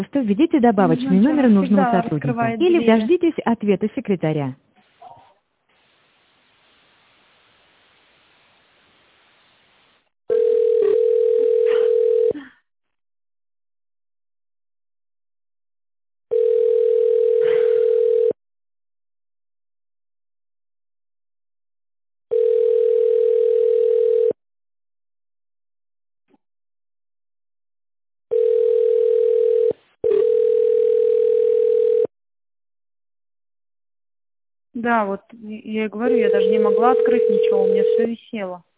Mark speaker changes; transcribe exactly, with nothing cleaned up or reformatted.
Speaker 1: Просто введите добавочный
Speaker 2: Значит,
Speaker 1: номер
Speaker 2: она
Speaker 1: нужного
Speaker 2: всегда
Speaker 1: сотрудника
Speaker 2: раскрывает
Speaker 1: или
Speaker 2: двери.
Speaker 1: дождитесь ответа секретаря.
Speaker 2: Да, вот я и говорю, я даже не могла открыть ничего, у меня все висело.